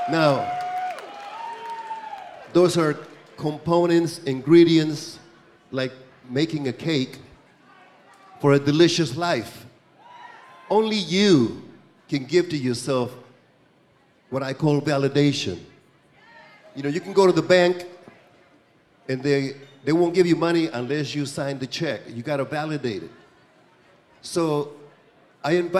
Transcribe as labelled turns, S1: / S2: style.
S1: Now, those are components, ingredients, like making a cake for a delicious life. Only you can give to yourself what I call validation. You know, you can go to the bank and they won't give you money unless you sign the check. You got to validate it. So I invite